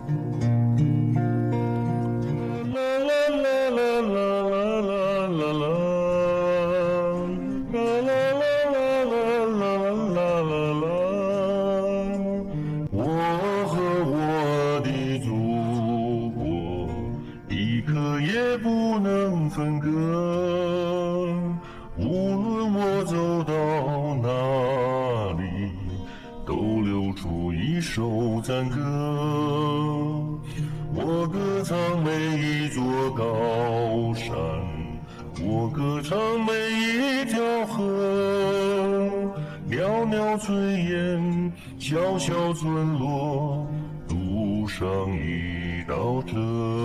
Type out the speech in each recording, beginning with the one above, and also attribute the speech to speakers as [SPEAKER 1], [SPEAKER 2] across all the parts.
[SPEAKER 1] 我和我的祖国，一刻也不能分割。无论我走到哪里，都流出一首赞歌。我歌唱每一座高山，我歌唱每一条河，袅袅炊烟，小小村落，路上一道辙。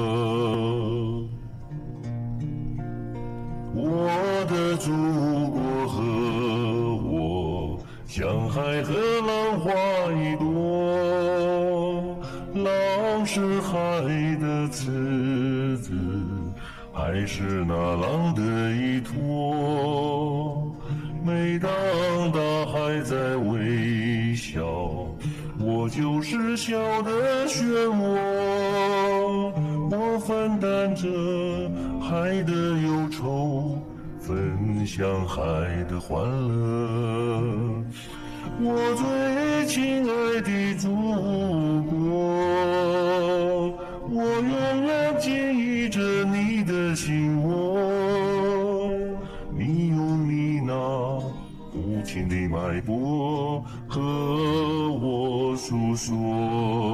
[SPEAKER 1] 我的祖国和我，像海和浪花一朵。浪是海的赤子，海是那浪的依托。每当大海在微笑，我就是笑的漩涡。我分担着海的忧愁，分享海的欢乐。我最亲爱的祖国，我永远记忆着你的心窝。你用你那母亲的脉搏和我诉说。